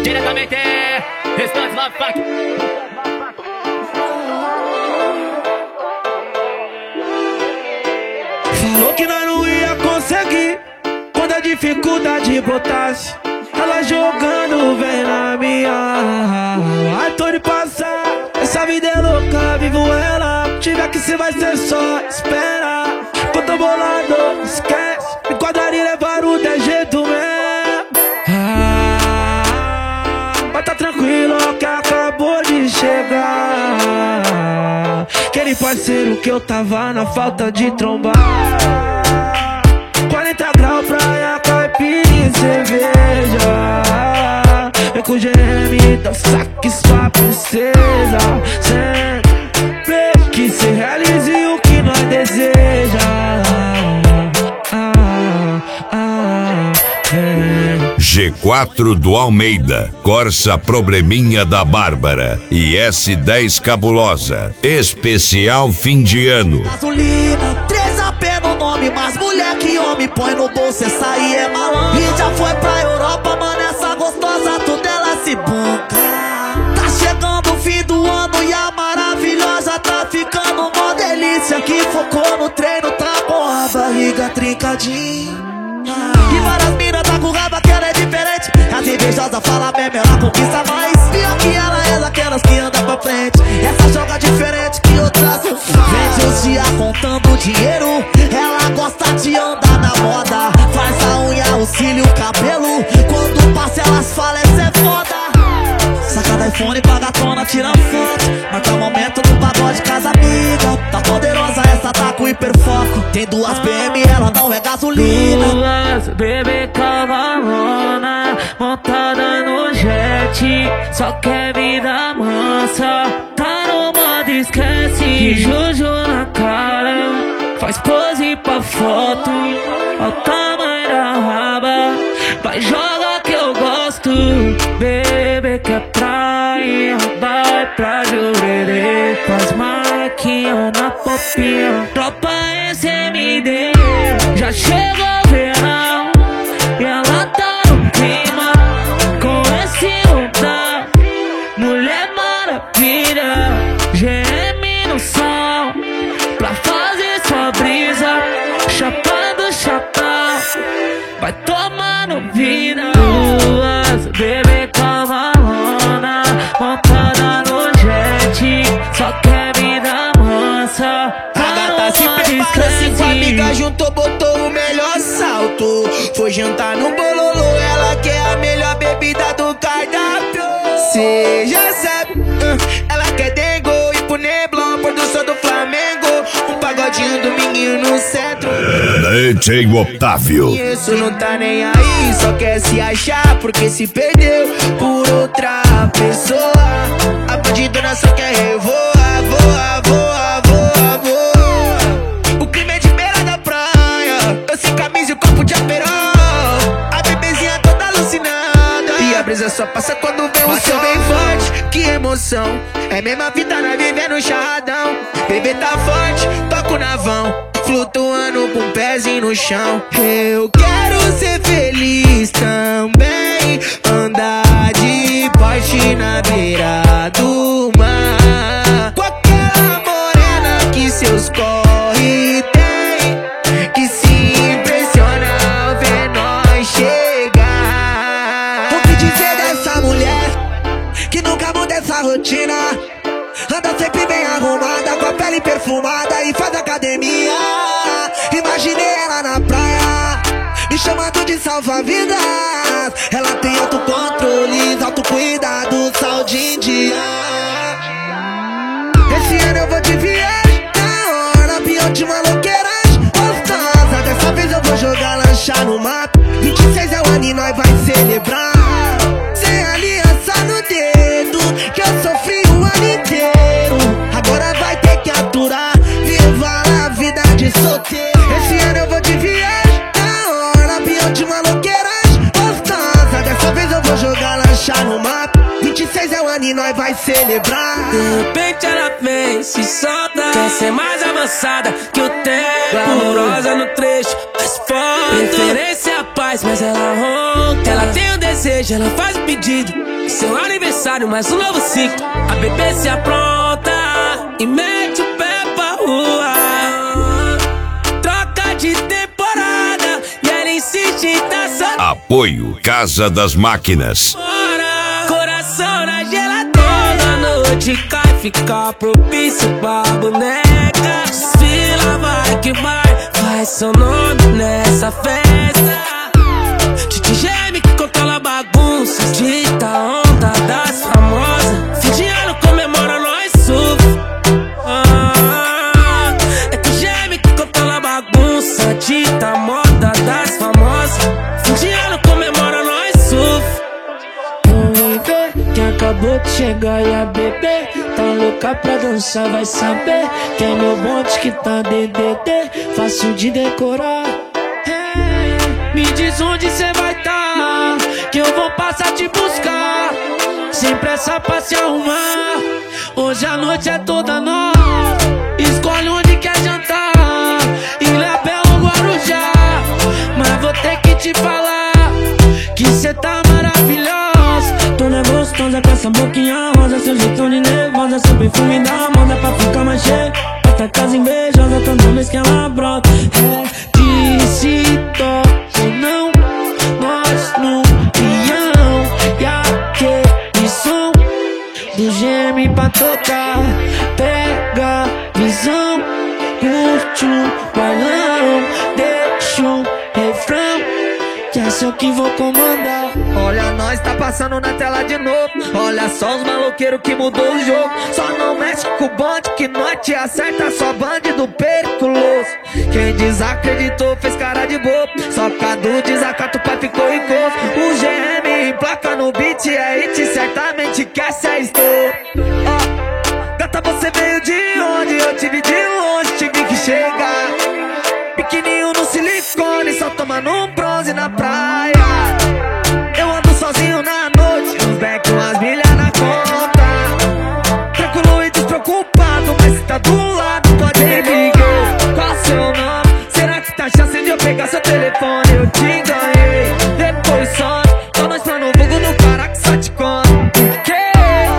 diretamente Restante Love Funk. Falou que nós não ia conseguir quando a dificuldade botasse. Ela jogando vem na minha. Ai, tô de passar. Essa vida é louca, vivo ela. Tiver que ser, vai ser só espera. Que eu tô bolado, esquece. Me quadraria levar o de jeito mesmo. Mas tá tranquilo que acabou de chegar. Aquele parceiro que eu tava na falta de trombar. 40 graus, praia, caipira e cerveja. Vem com o GM, dá saque, sua princesa. Sempre que se realize o que nós deseja. G4 do Almeida, Corsa Probleminha da Bárbara e S10 Cabulosa. Especial fim de ano. Gasolina, 3AP no nome, mas mulher que homem põe no bolso, essa aí é malandra. E já foi pra Europa, mano, essa gostosa, tudo ela se banca. Tá chegando o fim do ano e a maravilhosa tá ficando uma delícia. Que focou no treino, tá com a barriga trincadinha. E várias minas tá com raiva que ela é diferente. As invejosas falam mesmo, ela conquista mais. Pior que ela é daquelas que anda pra frente. Essa joga diferente que outras eu faço. Vende os dias contando dinheiro. Ela gosta de andar na moda. Faz a unha, o cílio, o cabelo. Quando passa elas falam, essa é foda. Saca da iPhone, paga tona, tira foto. Marca o momento do pagode, casa amiga. Tá poderosa, essa tá com hiperfoco. Tem duas BM, ela não é gasolina. Duas bebê cavalona, montada no jet. Só quer vida mansa, tá no modo esquece. Que Jojo na cara, faz pose pra foto. Olha o tamanho da raba, vai joga que eu gosto. Bebê que é praia, vai pra Jurerê. Faz marquinha na popinha, tropa SMD. Já chegou o verão e ela tá no clima. Com esse lugar, mulher maravilha. GM no som, pra fazer sua brisa. Chapando chapéu, vai tomando vida. Duas bebê cavalona, montada no jet. Só quer vida mansa, A gata se prepara, se com a amiga juntou, botou o melhor salto. Foi jantar no bololô, ela quer a melhor bebida do cardápio. Cê já sabe, ela quer dengo e pro Neblon, produção do Flamengo. Um pagodinho do menino no centro. DJ Otávio. E isso não tá nem aí, só quer se achar porque se perdeu por outra pessoa. A bandidona só quer revoar, voar, voar, voar, voar. O crime é de beira da praia, eu sem camisa e o copo de aperol. A bebezinha toda alucinada e a brisa só passa quando vem o sol bem forte. Que emoção, é mesmo a vida nós vivendo um charradão. Bebê tá forte, toco na vão, flutuando com um pezinho no chão. Eu quero ser feliz também, andar de Porsche na beira do mar. Com aquela morena que seus corre tem, que se impressiona ao ver nós chegar. O que dizer dessa mulher que nunca muda essa rotina? Anda sempre bem arrumada, com a pele perfumada e faz academia. Imaginei ela na praia, me chamando de salva-vidas. Ela tem autocontrole, autocuidado, sal de Índia. Esse ano eu vou de viagem, na hora pior de maloqueiragem. Gostosa, dessa vez eu vou jogar lancha no mato. 26 é o ano e nós vai celebrar. Sem aliança no dedo, que eu sofri o ano inteiro. Agora vai ter que aturar, viva a vida de solteiro. Esse ano eu vou de viagem, na hora pior de maloqueiragem. Gostosa, dessa vez eu vou jogar lancha no mato. 26 é o ano e nós vai celebrar. De repente ela vem, se solta, quer ser mais avançada que o tempo. Amorosa no trecho, mais forte. Preferência a paz, mas ela ronca. Ela tem o desejo, ela faz o pedido. Seu aniversário, mais um novo ciclo. A bebê se apronta e mete o pé pra rua. Troca de temporada e ela insiste em tá só. Apoio Casa das Máquinas. Coração na geladeira. Toda noite cai, fica propício pra boneca. Desfila, vai que vai, faz seu nome nessa festa. Titi geme que controla a bagunça, dita a onda das famosas. Fim de ano comemora, nós surfa. É que geme que controla a bagunça, dita a moda das famosas. Fim de ano comemora, nós surfa. Quem acabou de chegar e a bebê tá louca pra dançar, vai saber que é meu bonde que tá DDD, fácil de decorar. Me diz onde cê vai tá, que eu vou passar te buscar, sem pressa pra se arrumar. Hoje a noite é toda nossa, escolhe onde quer jantar, Ilhabela ou Guarujá. Mas vou ter que te falar que cê tá maravilhosa. Toda gostosa com essa boquinha rosa, seu jeitão de nervosa, seu perfume da moda pra ficar mais cheio. Bota casa invejosa toda vez que ela brota. É de se toca ou não, nós no peão. E aquele som do geme pra tocar, pega visão, curte o bailão, deixa um refrão, que é só que vou comandar. Olha, nós tá passando na tela de novo. Olha só os maloqueiros que mudou o jogo. Só não mexe com o bonde que nós te acerta, só bandido periculoso. Quem desacreditou fez cara de bobo, só Cadu desacato, o pai ficou ricoso. O GM emplaca no beat, é hit, certamente quer se estou. Gata, você veio de onde? Eu te vi de longe, tive que chegar. Pequenininho no silicone, só tomando um bronze na praia. Eu ando sozinho na noite, uns back, umas milhas na conta. Tranquilo e despreocupado, mas se tá do lado, pode me ligar. Qual seu nome? Será que tá chance de eu pegar seu telefone? Eu te ganhei, depois some. Só nós pra no vulgo do cara que só te come. Por quê?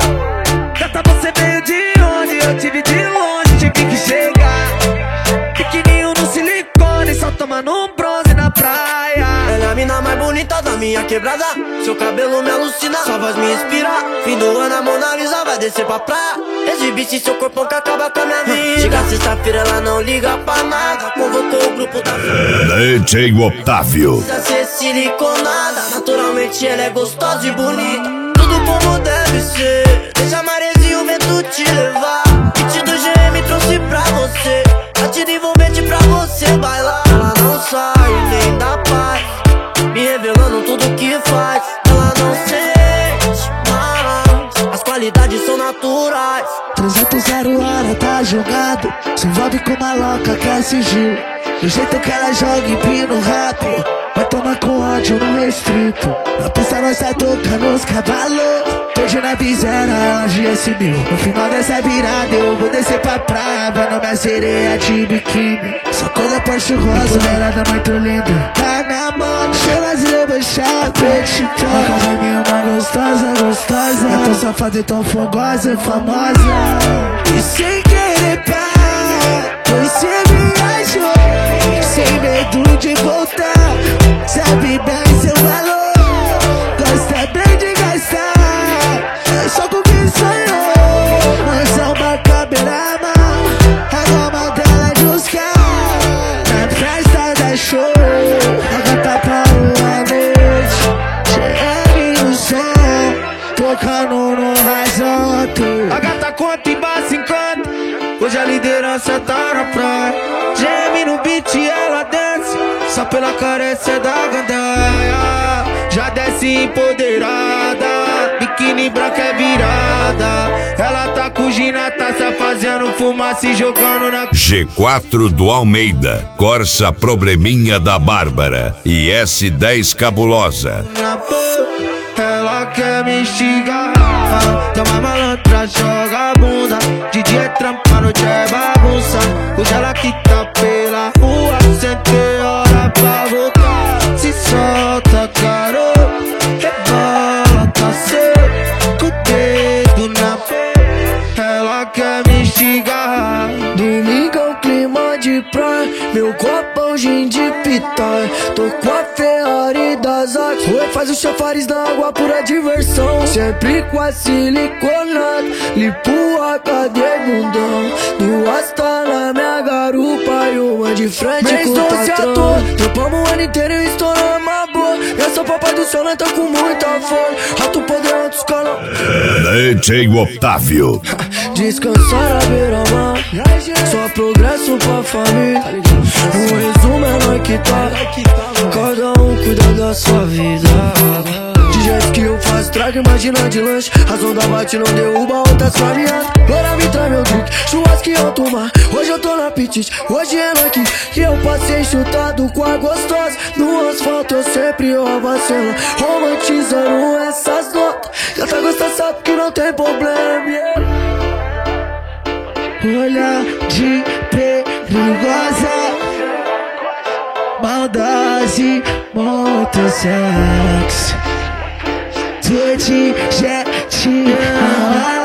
Gata, você veio de onde? Eu te vi de longe, tive que chegar. Pequenininho no silicone, só tomando um bronze na praia. Ela é a mina mais bonita da minha quebrada. Seu cabelo me alucina, sua voz me inspira. Fim do ano a Mona Lisa vai descer pra praia. Exibir seu corpão que acaba com a minha vida. Chega sexta-feira, ela não liga pra nada. Convocou o grupo da DJ Otávio. precisa ser siliconada. Naturalmente ela é gostosa e bonita, tudo como deve ser. Deixa a maresia e o vento te levar. Kit do GM trouxe pra você, batida envolvente pra você bailar. Ela não sai nem dá paz, me revelando tudo que faz. Ela não sente mais, as qualidades são naturais. 300 hora tá jogado, se envolve com uma louca que é sigilo. Do jeito que ela joga empina rápido, vai tomar com ódio no restrito. Na pista nós tá tocando os cavalos, hoje na visera ela GS1000. No final dessa virada eu vou descer pra praia, vai na minha sereia de biquíni. Só coisa Porsche rosa, mulherada muito linda. Tá na mão, cheira de debochar, petitão. Agora minha uma gostosa, gostosa. Eu tô safada e tão fogosa, famosa. E sem querer parar, você viajou, sem medo de voltar. Sabe bem seu valor, gosta bem de gastar. Só com quem sonhou, mansão Bacaberama. A goma dela de buscar na festa da show. A gata parou a noite, GM no som, tocando no horizonte. A gata conta e base encanta, hoje a liderança tá na praia. GM no beat ela desce, só pela carência da gandaia. Já desce empoderada, biquíni branca é virada. Ela tá com Gina, tá se fazendo fumaça e jogando na G4 do Almeida, Corsa Probleminha da Bárbara e S10 Cabulosa. Ela quer me instigar, toma malantra, joga a bunda. De dia é trampa, noite é bagunça. Hoje ela que tá pela rua, sem ter hora pra voltar. Se solta, garoto, rebola, tá cedo. Tô com a Pãozinho de Pitar, tô com a Ferrari das Axe. Oi, faz o chafariz na água, pura diversão. Sempre com a siliconada, limpo a cadeia e bundão. Duas tá na minha garupa e uma de frente mês com o patrão. Trampamos o ano inteiro e estouramos uma boa. Eu sou papai do céu, nós tá com muita fome. Alto poder, alto escalão. DJ Otávio. Descansar à beira-mar, só progresso pra família. O resumo é nós que tá, cada um cuida da sua vida. De jeito que eu faço trago, imagina de lanche. Razão da bate não derruba outras famílias. Bora me traz meu drink, churrasco e alto mar. Hoje eu tô no apetite, hoje é nós que eu passei chutado com a gostosa. No asfalto eu sempre abaceno, romantizando essas notas. Já tá gostando, sabe que não tem problema, yeah. Olhar de perigosa, maldade, muito sexo. Tô de jet,